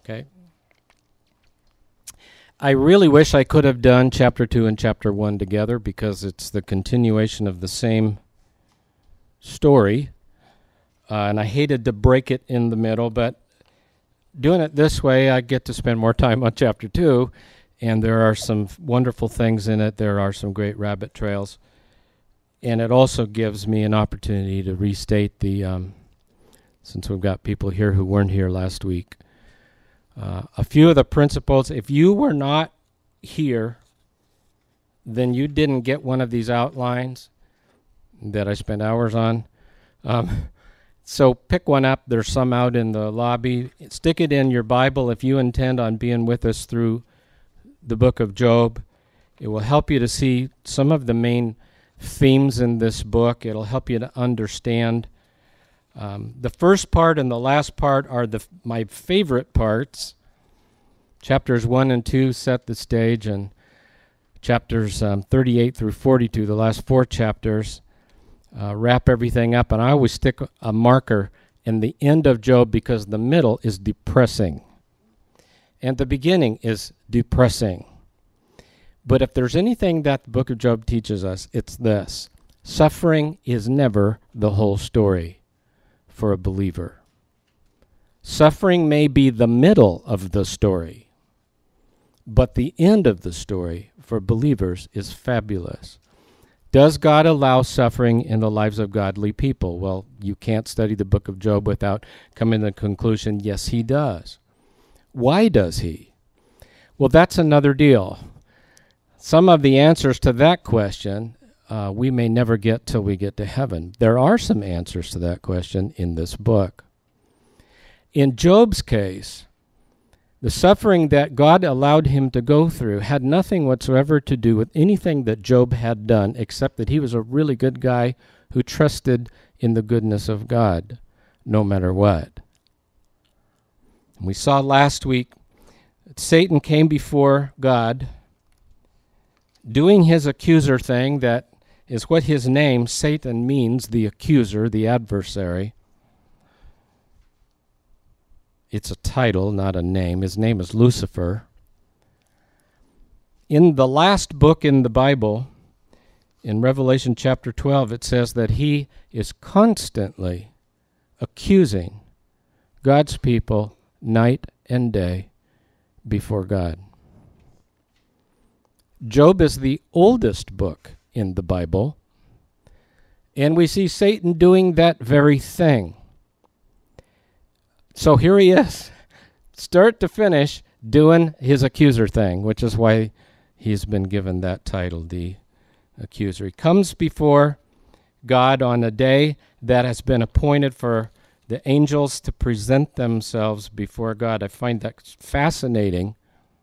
Okay. I really wish I could have done chapter 2 and chapter 1 together because it's the continuation of the same story. And I hated to break it in the middle, but doing it this way, I get to spend more time on chapter 2, and there are some wonderful things in it. There are some great rabbit trails. And it also gives me an opportunity to restate since we've got people here who weren't here last week, a few of the principles. If you were not here, then you didn't get one of these outlines that I spent hours on. So pick one up. There's some out in the lobby. Stick it in your Bible if you intend on being with us through the book of Job. It will help you to see some of the main themes in this book. It'll help you to understand. The first part and the last part are my favorite parts. Chapters 1 and 2 set the stage, and chapters 38 through 42, the last 4 chapters, wrap everything up. And I always stick a marker in the end of Job because the middle is depressing and the beginning is depressing. But if there's anything that the book of Job teaches us, it's this: suffering is never the whole story for a believer. Suffering may be the middle of the story, but the end of the story for believers is fabulous. Does God allow suffering in the lives of godly people? Well, you can't study the book of Job without coming to the conclusion, yes, he does. Why does he? Well, that's another deal. Some of the answers to that question we may never get till we get to heaven. There are some answers to that question in this book. In Job's case, the suffering that God allowed him to go through had nothing whatsoever to do with anything that Job had done, except that he was a really good guy who trusted in the goodness of God, no matter what. And we saw last week that Satan came before God doing his accuser thing. That is what his name, Satan, means, the accuser, the adversary. It's a title, not a name. His name is Lucifer. In the last book in the Bible, in Revelation chapter 12, it says that he is constantly accusing God's people night and day before God. Job is the oldest book in the Bible, and we see Satan doing that very thing. So here he is, start to finish, doing his accuser thing, which is why he's been given that title, the accuser. He comes before God on a day that has been appointed for the angels to present themselves before God. I find that fascinating,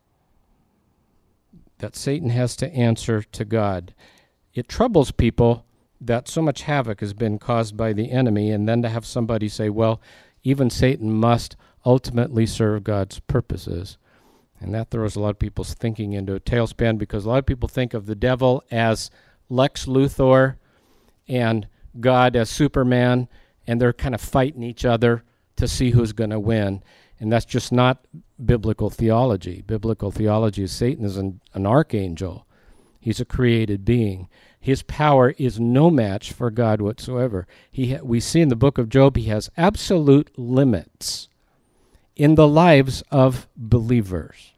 that Satan has to answer to God. It troubles people that so much havoc has been caused by the enemy, and then to have somebody say, well, even Satan must ultimately serve God's purposes. And that throws a lot of people's thinking into a tailspin, because a lot of people think of the devil as Lex Luthor and God as Superman, and they're kind of fighting each other to see who's going to win. And that's just not biblical theology. Biblical theology is Satan is an archangel. He's a created being. His power is no match for God whatsoever. We see in the book of Job he has absolute limits in the lives of believers.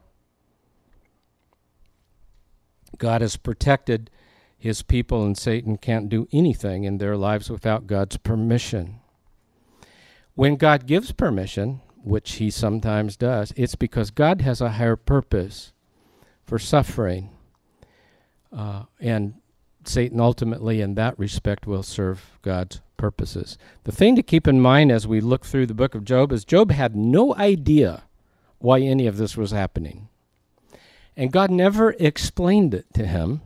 God has protected his people, and Satan can't do anything in their lives without God's permission. When God gives permission, which he sometimes does, it's because God has a higher purpose for suffering. And Satan ultimately, in that respect, will serve God's purposes. The thing to keep in mind as we look through the book of Job is Job had no idea why any of this was happening. And God never explained it to him.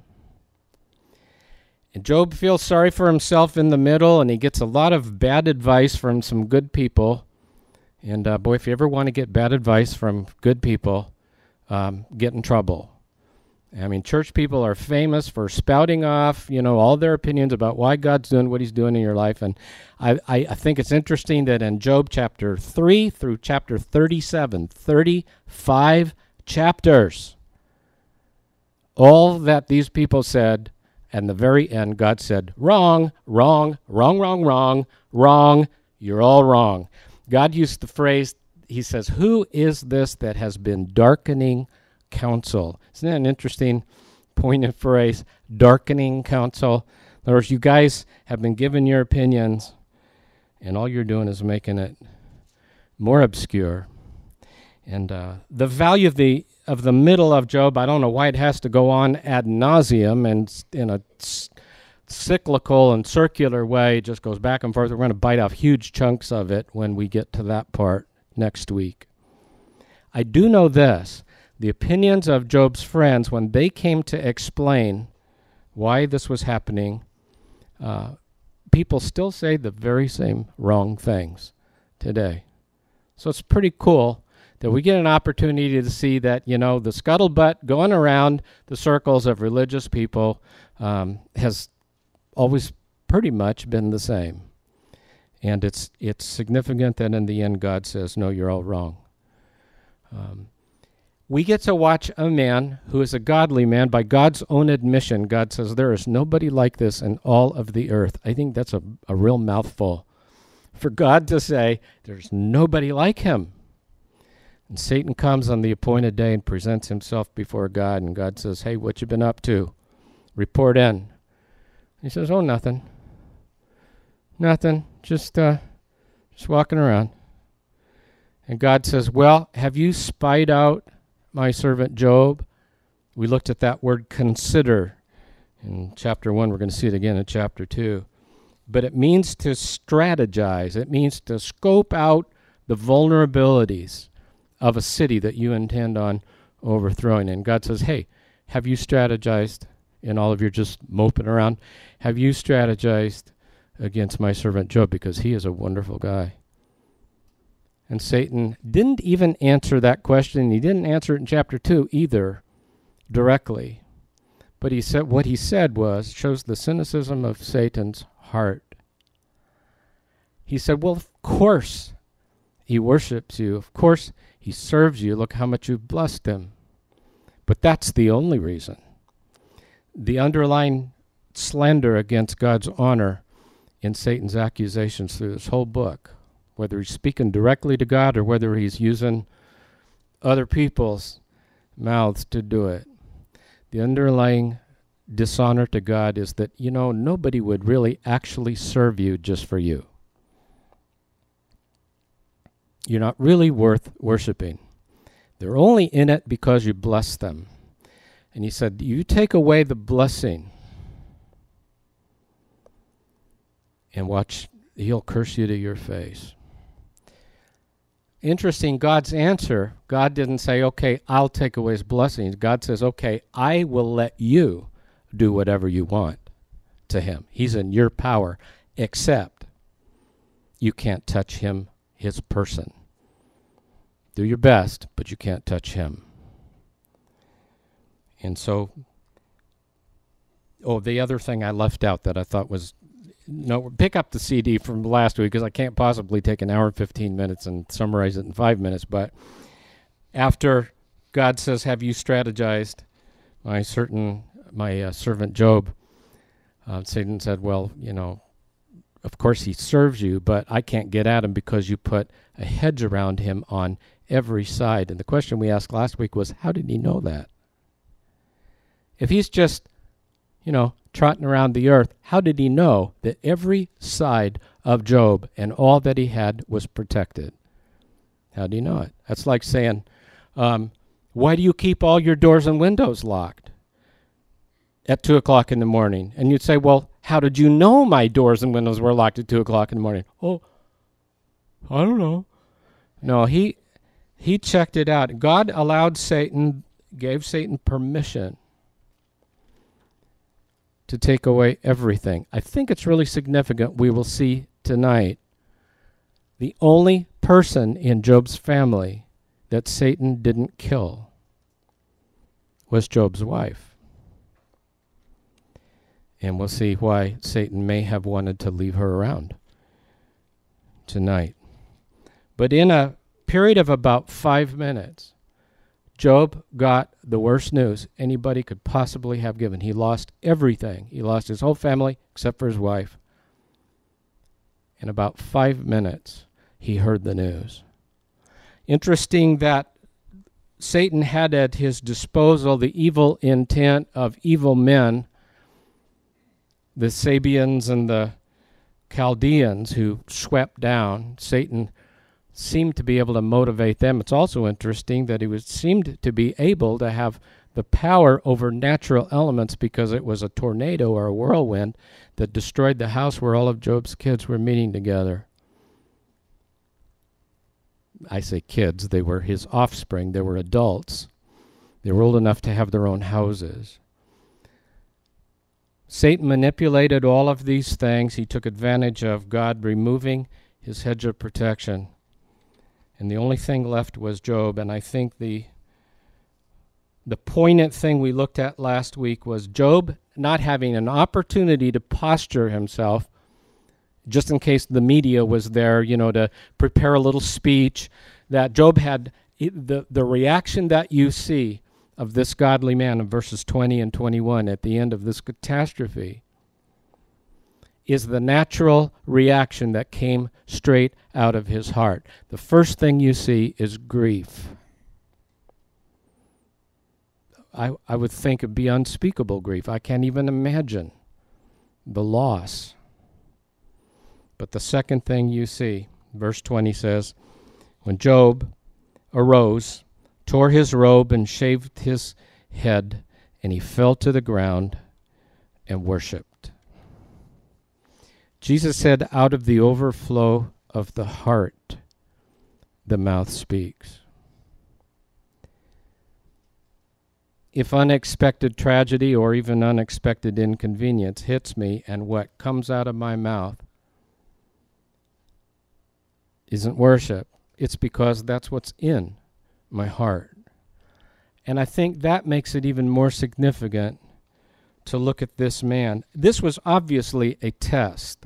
And Job feels sorry for himself in the middle, and he gets a lot of bad advice from some good people. And boy, if you ever want to get bad advice from good people, get in trouble. I mean, church people are famous for spouting off, all their opinions about why God's doing what he's doing in your life. And I think it's interesting that in Job chapter 3 through chapter 37, 35 chapters, all that these people said, and the very end, God said, wrong, wrong, wrong, wrong, wrong, wrong, you're all wrong. God used the phrase, he says, who is this that has been darkening counsel? Isn't that an interesting poignant phrase? Darkening counsel. In other words, you guys have been given your opinions, and all you're doing is making it more obscure. And the value of the middle of Job, I don't know why it has to go on ad nauseum and in a cyclical and circular way. It just goes back and forth. We're going to bite off huge chunks of it when we get to that part next week. I do know this. The opinions of Job's friends, when they came to explain why this was happening, people still say the very same wrong things today. So it's pretty cool that we get an opportunity to see that, the scuttlebutt going around the circles of religious people has always pretty much been the same. And it's significant that in the end God says, no, you're all wrong. We get to watch a man who is a godly man by God's own admission. God says, there is nobody like this in all of the earth. I think that's a real mouthful. For God to say, there's nobody like him. And Satan comes on the appointed day and presents himself before God, and God says, hey, what you been up to? Report in. He says, oh, nothing. Nothing. Just walking around. And God says, well, have you spied out my servant Job? We looked at that word consider in chapter 1. We're going to see it again in chapter 2. But it means to strategize. It means to scope out the vulnerabilities of a city that you intend on overthrowing. And God says, hey, have you strategized in all of your just moping around? Have you strategized against my servant Job? Because he is a wonderful guy. And Satan didn't even answer that question. He didn't answer it in chapter 2 either directly. But he said what he said shows the cynicism of Satan's heart. He said, well, of course he worships you. Of course he serves you. Look how much you've blessed him. But that's the only reason. The underlying slander against God's honor in Satan's accusations through this whole book, whether he's speaking directly to God or whether he's using other people's mouths to do it. The underlying dishonor to God is that, nobody would really actually serve you just for you. You're not really worth worshiping. They're only in it because you bless them. And he said, you take away the blessing and watch, he'll curse you to your face. Interesting, God's answer, God didn't say, okay, I'll take away his blessings. God says, okay, I will let you do whatever you want to him. He's in your power, except you can't touch him, his person. Do your best, but you can't touch him. And so, the other thing I left out that I thought was, pick up the CD from last week because I can't possibly take an hour and 15 minutes and summarize it in 5 minutes. But after God says, have you strategized my servant Job, Satan said, well, of course he serves you, but I can't get at him because you put a hedge around him on every side. And the question we asked last week was, how did he know that? If he's just, trotting around the earth, how did he know that every side of Job and all that he had was protected? How do you know it? That's like saying, why do you keep all your doors and windows locked at 2 o'clock in the morning? And you'd say, well, how did you know my doors and windows were locked at 2 o'clock in the morning? Oh, I don't know. No, he checked it out. God gave Satan permission to take away everything. I think it's really significant. We will see tonight the only person in Job's family that Satan didn't kill was Job's wife. And we'll see why Satan may have wanted to leave her around tonight. But in a period of about 5 minutes, Job got the worst news anybody could possibly have given. He lost everything. He lost his whole family except for his wife. In about 5 minutes, he heard the news. Interesting that Satan had at his disposal the evil intent of evil men, the Sabians and the Chaldeans who swept down. Satan seemed to be able to motivate them. It's also interesting that he seemed to be able to have the power over natural elements because it was a tornado or a whirlwind that destroyed the house where all of Job's kids were meeting together. I say kids, they were his offspring. They were adults. They were old enough to have their own houses. Satan manipulated all of these things. He took advantage of God removing his hedge of protection. And the only thing left was Job. And I think the poignant thing we looked at last week was Job not having an opportunity to posture himself just in case the media was there, to prepare a little speech, that Job had the reaction that you see of this godly man in verses 20 and 21 at the end of this catastrophe is the natural reaction that came straight out of his heart. The first thing you see is grief. I would think it'd be unspeakable grief. I can't even imagine the loss. But the second thing you see, verse 20 says, when Job arose, tore his robe and shaved his head, and he fell to the ground and worshipped. Jesus said, out of the overflow of the heart, the mouth speaks. If unexpected tragedy or even unexpected inconvenience hits me and what comes out of my mouth isn't worship, it's because that's what's in my heart. And I think that makes it even more significant to look at this man. This was obviously a test.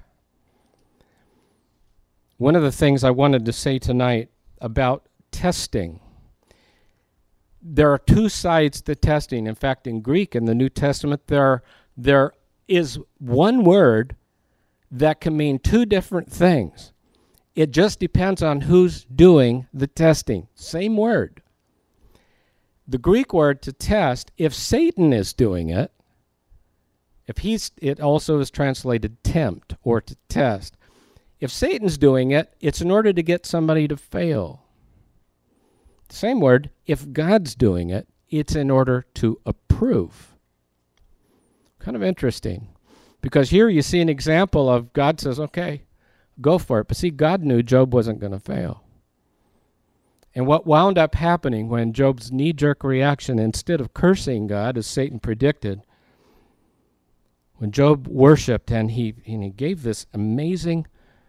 One of the things I wanted to say tonight about testing, there are two sides to testing. In fact, in Greek, in the New Testament, there is one word that can mean two different things. It just depends on who's doing the testing. Same word. The Greek word to test, if Satan is doing it, it also is translated tempt or to test. If Satan's doing it, it's in order to get somebody to fail. Same word, if God's doing it, it's in order to approve. Kind of interesting. Because here you see an example of God says, okay, go for it. But see, God knew Job wasn't going to fail. And what wound up happening when Job's knee-jerk reaction, instead of cursing God, as Satan predicted, when Job worshipped and he gave this amazing,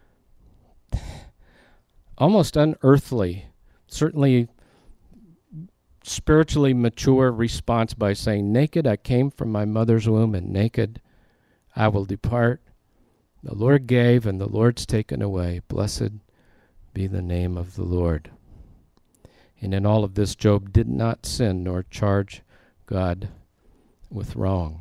almost unearthly, certainly spiritually mature response by saying, naked I came from my mother's womb, and naked I will depart. The Lord gave, and the Lord's taken away. Blessed be the name of the Lord. And in all of this, Job did not sin nor charge God with wrong.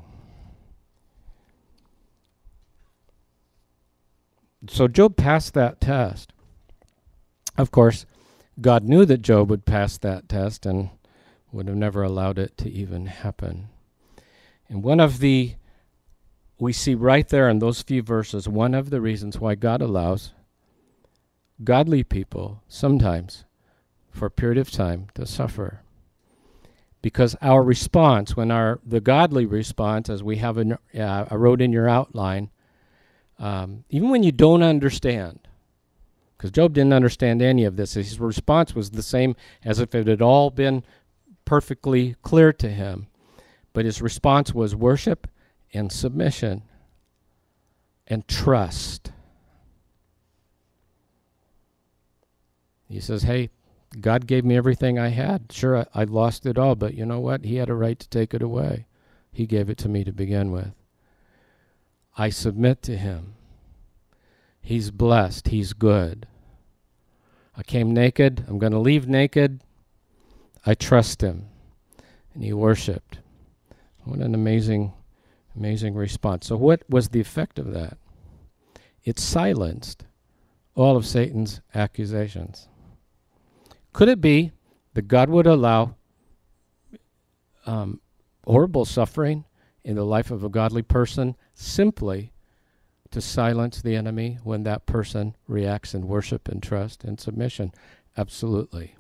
So Job passed that test. Of course, God knew that Job would pass that test and would have never allowed it to even happen. And we see right there in those few verses, one of the reasons why God allows godly people sometimes for a period of time to suffer. Because our response, the godly response, as we have I wrote in your outline, even when you don't understand, because Job didn't understand any of this, his response was the same as if it had all been perfectly clear to him. But his response was worship and submission and trust. He says, hey, God gave me everything I had. Sure, I lost it all, but you know what? He had a right to take it away. He gave it to me to begin with. I submit to him. He's blessed. He's good. I came naked. I'm going to leave naked. I trust him. And he worshiped. What an amazing response. So what was the effect of that? It silenced all of Satan's accusations. Could it be that God would allow horrible suffering in the life of a godly person simply to silence the enemy when that person reacts in worship and trust and submission? Absolutely.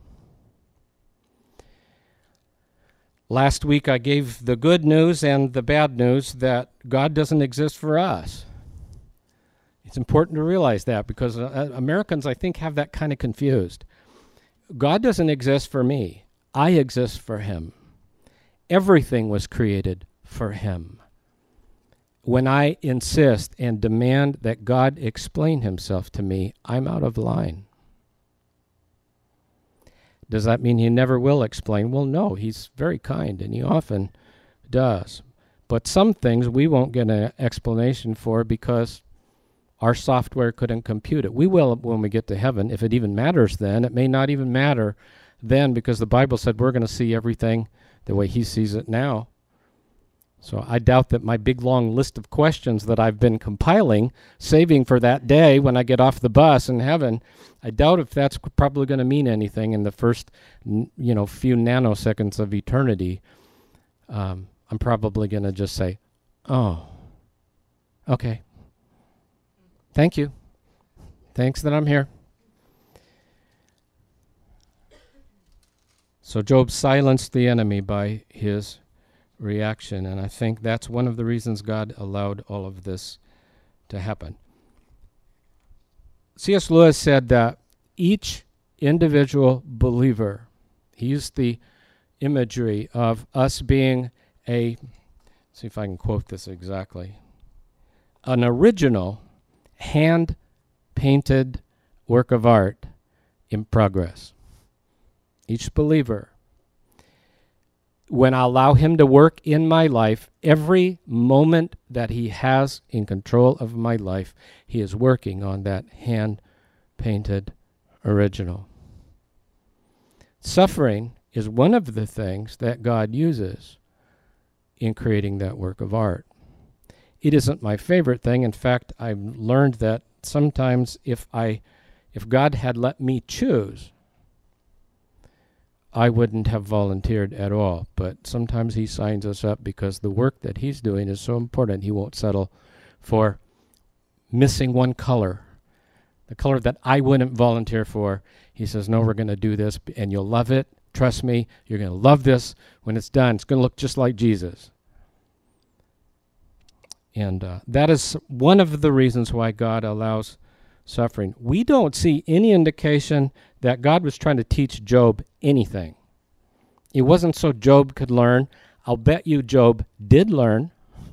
Last week I gave the good news and the bad news that God doesn't exist for us. It's important to realize that because Americans, I think, have that kind of confused. God doesn't exist for me. I exist for him. Everything was created for him. When I insist and demand that God explain himself to me, I'm out of line. Does that mean he never will explain? Well, no, he's very kind, and he often does. But some things we won't get an explanation for because our software couldn't compute it. We will when we get to heaven. If it even matters then, it may not even matter then because the Bible said we're going to see everything the way he sees it now. So I doubt that my big long list of questions that I've been compiling, saving for that day when I get off the bus in heaven, I doubt if that's probably going to mean anything in the first, few nanoseconds of eternity. I'm probably going to just say, oh, okay. Thank you. Thanks that I'm here. So Job silenced the enemy by his reaction, and I think that's one of the reasons God allowed all of this to happen. C.S. Lewis said that each individual believer, he used the imagery of us being see if I can quote this exactly, an original hand-painted work of art in progress. Each believer, when I allow him to work in my life, every moment that he has in control of my life, he is working on that hand-painted original. Suffering is one of the things that God uses in creating that work of art. It isn't my favorite thing. In fact, I've learned that sometimes if God had let me choose, I wouldn't have volunteered at all. But sometimes he signs us up because the work that he's doing is so important, he won't settle for missing one color, the color that I wouldn't volunteer for. He says, no, we're going to do this, and you'll love it. Trust me, you're going to love this when it's done. It's going to look just like Jesus. And that is one of the reasons why God allows suffering. We don't see any indication that God was trying to teach Job anything. It wasn't so Job could learn. I'll bet you Job did learn.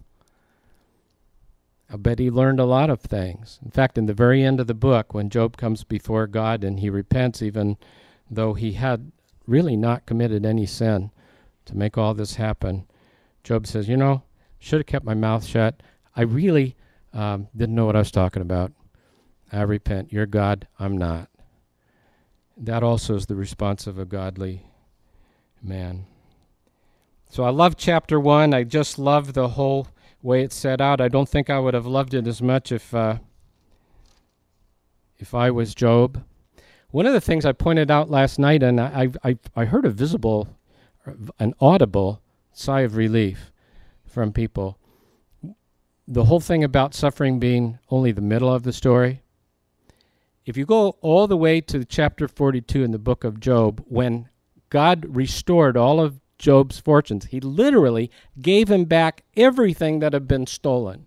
I bet he learned a lot of things. In fact, in the very end of the book, when Job comes before God and he repents, even though he had really not committed any sin to make all this happen, Job says, should have kept my mouth shut. I really didn't know what I was talking about. I repent. You're God. I'm not. That also is the response of a godly man. So I love chapter 1. I just love the whole way it's set out. I don't think I would have loved it as much if I was Job. One of the things I pointed out last night, and I heard an audible sigh of relief from people. The whole thing about suffering being only the middle of the story. If you go all the way to chapter 42 in the book of Job, when God restored all of Job's fortunes, he literally gave him back everything that had been stolen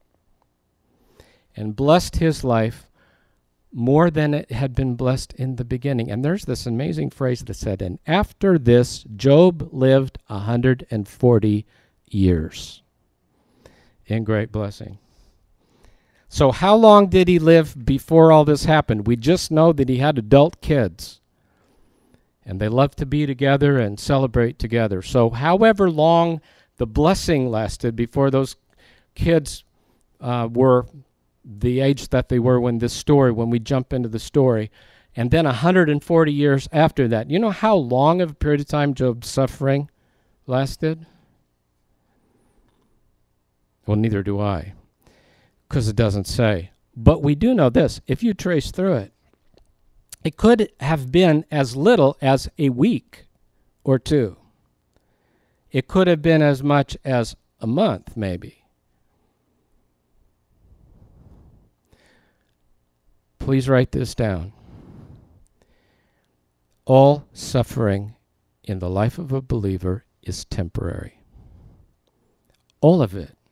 and blessed his life more than it had been blessed in the beginning. And there's this amazing phrase that said, and after this, Job lived 140 years in great blessing. So how long did he live before all this happened? We just know that he had adult kids. And they love to be together and celebrate together. So however long the blessing lasted before those kids were the age that they were when we jump into the story, and then 140 years after that, you know how long of a period of time Job's suffering lasted? Well, neither do I, because it doesn't say. But we do know this. If you trace through it, it could have been as little as a week or two. It could have been as much as a month, maybe. Please write this down. All suffering in the life of a believer is temporary. All of it.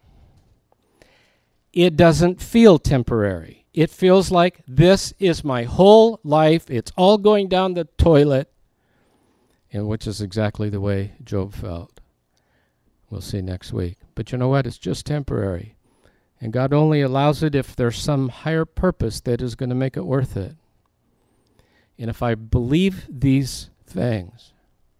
It doesn't feel temporary. It feels like this is my whole life. It's all going down the toilet, and which is exactly the way Job felt. We'll see next week. But you know what? It's just temporary. And God only allows it if there's some higher purpose that is going to make it worth it. And if I believe these things,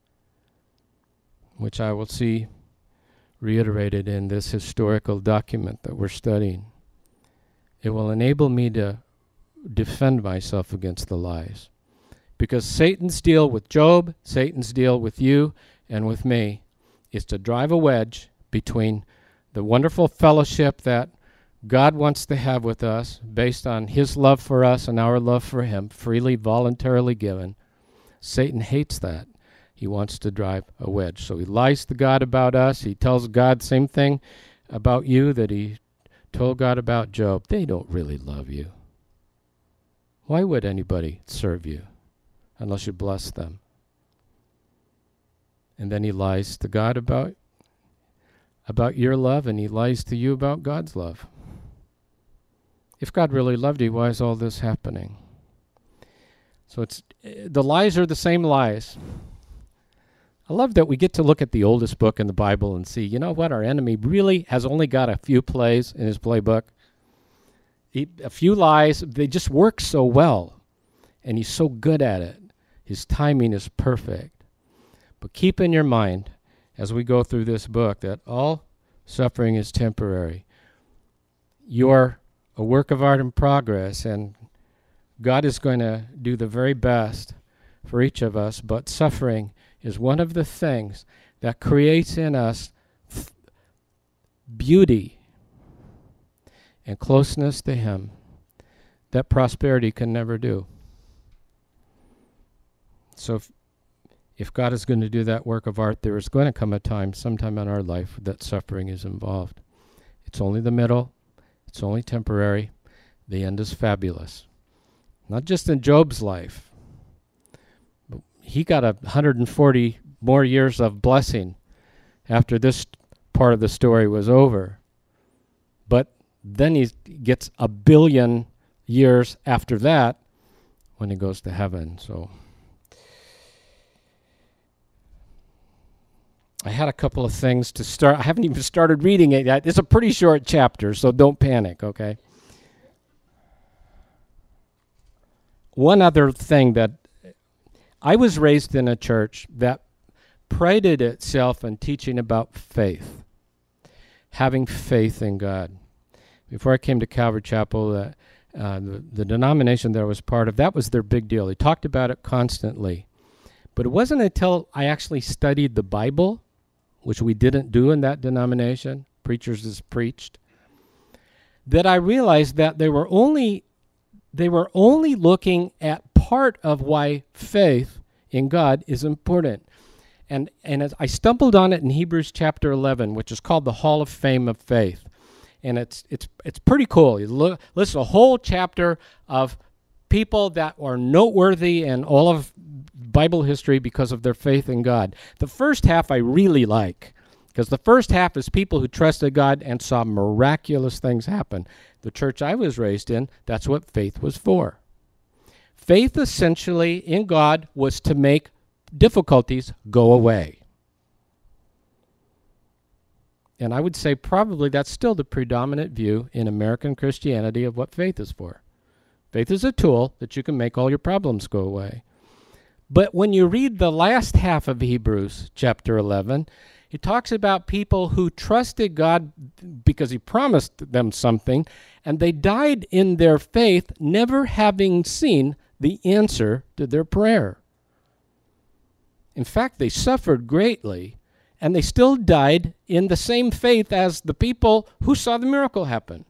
which I will see reiterated in this historical document that we're studying, it will enable me to defend myself against the lies. Because Satan's deal with Job, Satan's deal with you and with me, is to drive a wedge between the wonderful fellowship that God wants to have with us based on his love for us and our love for him, freely, voluntarily given. Satan hates that. He wants to drive a wedge. So he lies to God about us. He tells God the same thing about you that he told God about Job. They don't really love you. Why would anybody serve you unless you bless them? And then he lies to God about your love, and he lies to you about God's love. If God really loved you, why is all this happening? So the lies are the same lies. I love that we get to look at the oldest book in the Bible and see, you know what, our enemy really has only got a few plays in his playbook. A few lies, they just work so well, and he's so good at it. His timing is perfect. But keep in your mind, as we go through this book, that all suffering is temporary. You're a work of art in progress, and God is going to do the very best for each of us, but suffering is one of the things that creates in us beauty and closeness to him that prosperity can never do. So if God is going to do that work of art, there is going to come a time, sometime in our life, that suffering is involved. It's only the middle. It's only temporary. The end is fabulous. Not just in Job's life. But he got 140 more years of blessing after this part of the story was over. But then he gets 1 billion years after that when he goes to heaven. So I had a couple of things to start. I haven't even started reading it yet. It's a pretty short chapter, so don't panic, okay? One other thing that I was raised in a church that prided itself in teaching about faith, having faith in God. Before I came to Calvary Chapel, the denomination that I was part of, that was their big deal. They talked about it constantly. But it wasn't until I actually studied the Bible, which we didn't do in that denomination, preachers just preached, that I realized that they were only looking at part of why faith in God is important. And as I stumbled on it in Hebrews chapter 11, which is called the Hall of Fame of Faith. And it's pretty cool. You list a whole chapter of people that are noteworthy in all of Bible history because of their faith in God. The first half I really like, because the first half is people who trusted God and saw miraculous things happen. The church I was raised in, that's what faith was for. Faith essentially in God was to make difficulties go away. And I would say probably that's still the predominant view in American Christianity of what faith is for. Faith is a tool that you can make all your problems go away. But when you read the last half of Hebrews chapter 11, it talks about people who trusted God because he promised them something, and they died in their faith, never having seen the answer to their prayer. In fact, they suffered greatly, and they still died in the same faith as the people who saw the miracle happen.